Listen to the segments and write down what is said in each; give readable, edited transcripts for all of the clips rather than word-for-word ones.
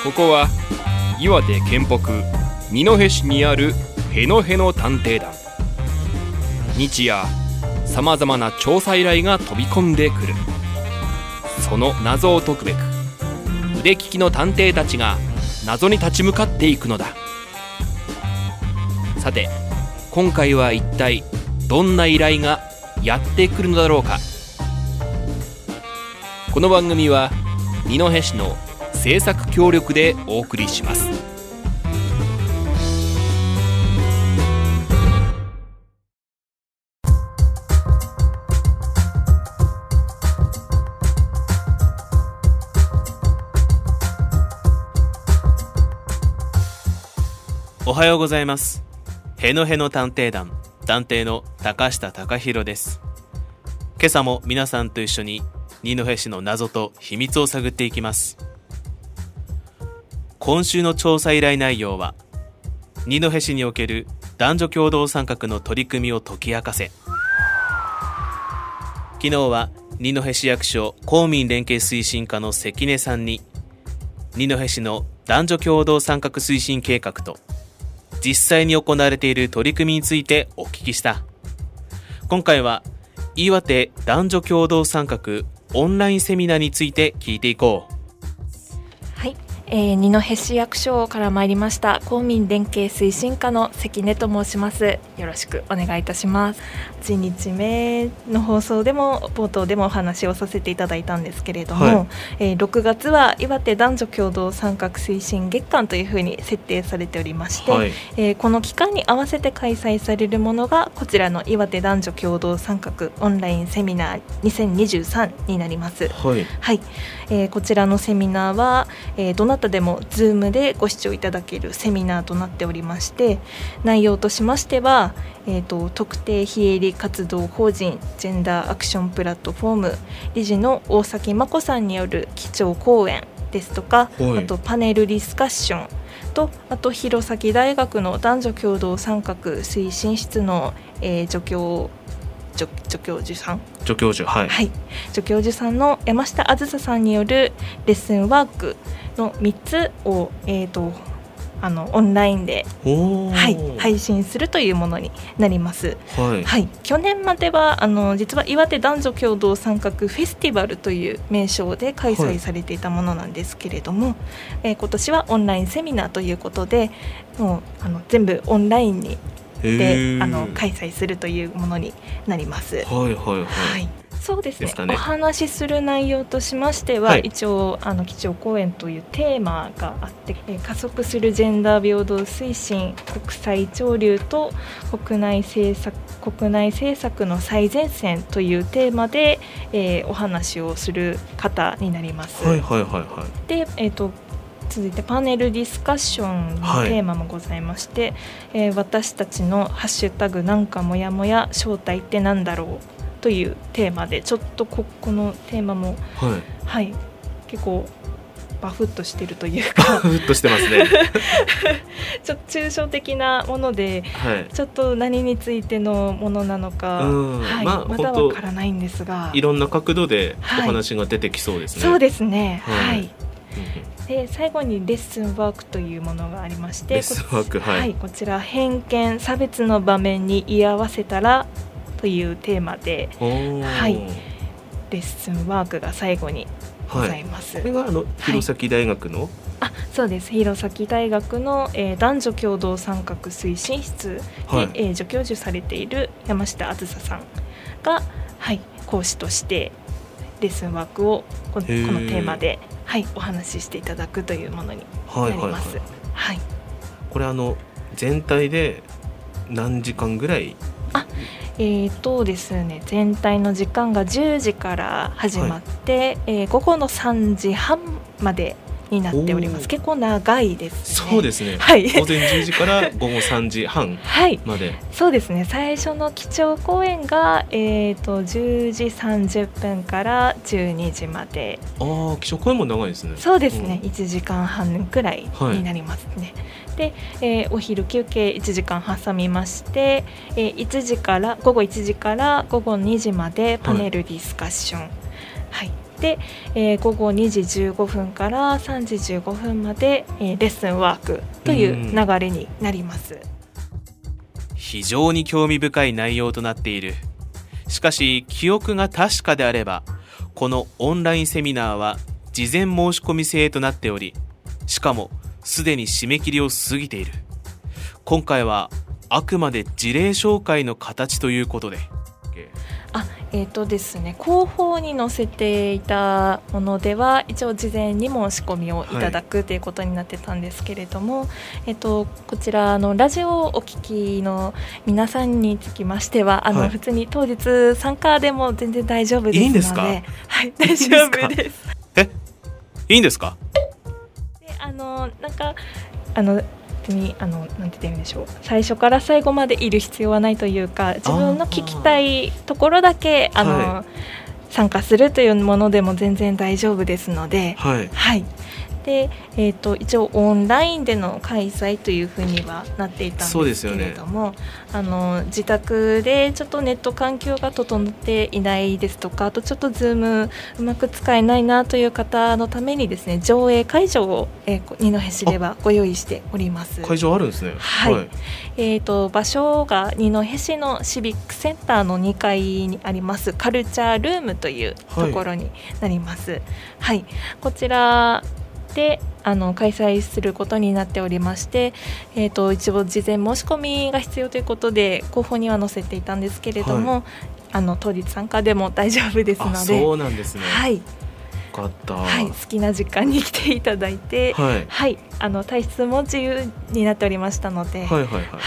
ここは岩手県北二戸市にあるへのへの探偵団。日夜さまざまな調査依頼が飛び込んでくる。その謎を解くべく腕利きの探偵たちが謎に立ち向かっていくのだ。さて今回は一体どんな依頼がやってくるのだろうか。この番組は二戸市の制作協力でお送りします。 おはようございます。へのへの探偵団探偵の高下貴弘です。今朝も皆さんと一緒に二戸市の謎と秘密を探っていきます。今週の調査依頼内容は、二戸市における男女共同参画の取り組みを解き明かせ。昨日は二戸市役所公民連携推進課の関根さんに二戸市の男女共同参画推進計画と実際に行われている取り組みについてお聞きした。今回は岩手男女共同参画オンラインセミナーについて聞いていこう。 はい、二戸市役所から参りました公民連携推進課の関根と申します。よろしくお願いいたします。1日目の放送でも冒頭でもお話をさせていただいたんですけれども、6月は岩手男女共同参画推進月間というふうに設定されておりまして、この期間に合わせて開催されるものがこちらの岩手男女共同参画オンラインセミナー2023になります。こちらのセミナーは、どなたでも Zoom でご視聴いただけるセミナーとなっておりまして、内容としましては、特定非営利活動法人ジェンダーアクションプラットフォーム理事の大崎真子さんによる基調講演ですとか、あとパネルディスカッションと、あと弘前大学の男女共同参画推進室の、助教授さん助教授さんの山下あずささんによるレッスンワークの3つを、オンラインで、配信するというものになります。去年までは実は岩手男女共同参画フェスティバルという名称で開催されていたものなんですけれども、今年はオンラインセミナーということで、もう全部オンラインにで開催するというものになります。そうですね。お話しする内容としましては、一応基調講演というテーマがあって、加速するジェンダー平等推進、国際潮流と国内政策の最前線というテーマで、お話をする方になります。で、続いてパネルディスカッションのテーマもございまして、私たちのハッシュタグなんかもやもや正体ってなんだろうというテーマで、ちょっとこのテーマも、結構バフッとしてるというかバフッとしてますねちょっと抽象的なもので、ちょっと何についてのものなのか、まだわからないんですが、 いろんな角度でお話が出てきそうですね。 そうですね。で最後にレッスンワークというものがありまして、こちら偏見差別の場面に居合わせたらというテーマで、レッスンワークが最後にございます。 これが弘前大学の、 そうです。弘前大学の、男女共同参画推進室で、助教授されている山下あずささんが、講師としてレッスンワークをこのテーマで、お話ししていただくというものになります。 これ全体で何時間ぐらい？ ですね、全体の時間が10時から始まって、午後の3時半までになっております。結構長いですね。 そうですね。午前10時から午後3時半まで。 そうですね。最初の基調講演が、10時30分から12時まで。 基調講演も長いですね。 そうですね。1時間半くらいになりますね。で、お昼休憩1時間挟みまして、午後1時から午後2時までパネルディスカッション、 で、午後2時15分から3時15分まで、レッスンワークという流れになります。 非常に興味深い内容となっている。しかし記憶が確かであれば、このオンラインセミナーは事前申し込み制となっており、しかもすでに締め切りを過ぎている。今回はあくまで事例紹介の形ということで、 ですね、広報に載せていたものでは一応事前に申し込みをいただくということになってたんですけれども、こちらラジオをお聞きの皆さんにつきましては普通に当日参加でも全然大丈夫ですので。 いいんですか？ はい、大丈夫です。 いいんですか？ でなんて言うんでしょう、最初から最後までいる必要はないというか、自分の聞きたいところだけ参加するというものでも全然大丈夫ですので、で、一応オンラインでの開催というふうにはなっていたんですけれども、自宅でちょっとネット環境が整っていないですとか、あとちょっとズームうまく使えないなという方のためにですね、上映会場を、二戸市ではご用意しております。 会場あるんですね。 場所が二戸市のシビックセンターの2階にありますカルチャールームというところになります。こちらで開催することになっておりまして、一応事前申し込みが必要ということで広報には載せていたんですけれども、当日参加でも大丈夫ですので。 そうなんですね。 よかった。 好きな時間に来ていただいて、退出も自由になっておりましたので、好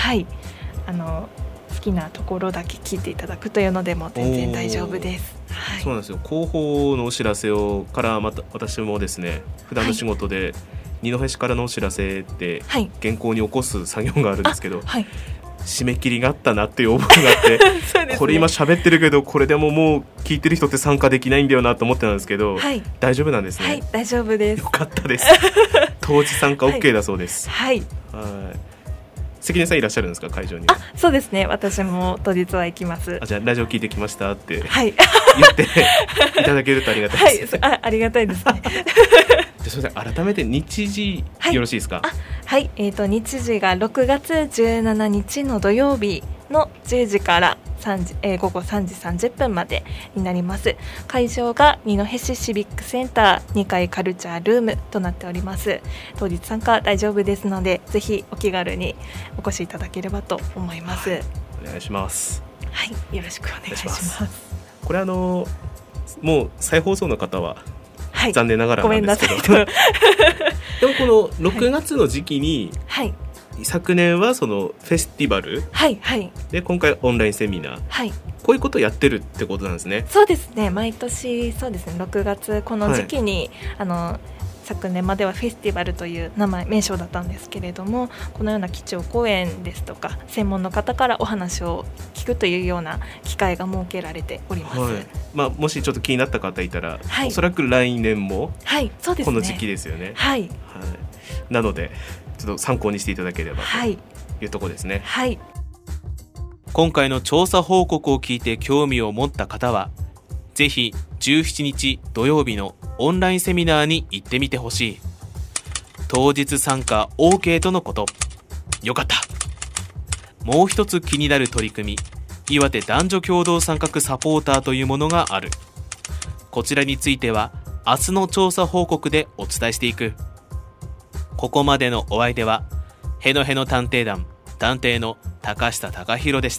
きなところだけ聞いていただくというのでも全然大丈夫です。 そうなんですよ。広報のお知らせをからまた私もですね、普段の仕事で二戸市からのお知らせって原稿に起こす作業があるんですけど、締め切りがあったなっていう覚えがあってね、これ今喋ってるけどこれでももう聞いてる人って参加できないんだよなと思ってたんですけど、大丈夫なんですね。 大丈夫です。 よかったです当時参加 OK だそうです。関根さんいらっしゃるんですか、会場には。 そうですね、私も当日は行きます。 じゃあラジオ聞いてきましたって言っていただけるとありがたいです。 ありがたいですねすみません、改めて日時よろしいですか？ 日時が6月17日の土曜日の10時から午後3時30分までになります。会場が二戸市シビックセンター2階カルチャールームとなっております。当日参加大丈夫ですので、ぜひお気軽にお越しいただければと思います。 お願いします。 よろしくお願いします。 これもう再放送の方は残念ながらなんですけど、でもこの6月の時期に、昨年はそのフェスティバル、で今回オンラインセミナー、こういうことをやってるってことなんですね。 そうですね、毎年そうですね、6月この時期に、昨年まではフェスティバルという名称だったんですけれども、このような基調講演ですとか専門の方からお話を聞くというような機会が設けられております。 もしちょっと気になった方いたら、おそらく来年もこの時期ですよね。なのでちょっと参考にしていただければというところですね。今回の調査報告を聞いて興味を持った方は、ぜひ17日土曜日のオンラインセミナーに行ってみてほしい。当日参加 OK とのこと。よかった。もう一つ気になる取り組み、岩手男女共同参画サポーターというものがある。こちらについては明日の調査報告でお伝えしていく。ここまでのお相手はへのへの探偵団探偵の高下貴弘でした。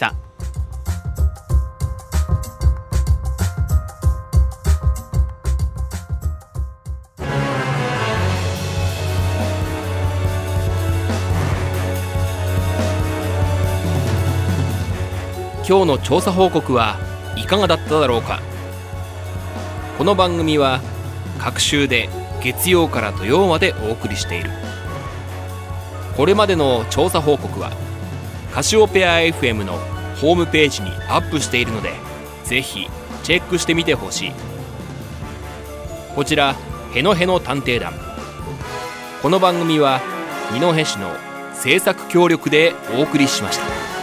今日の調査報告はいかがだっただろうか。この番組は各週で月曜から土曜までお送りしている。これまでの調査報告はカシオペア FM のホームページにアップしているので、ぜひチェックしてみてほしい。こちらへのへの探偵団、この番組は二戸市の制作協力でお送りしました。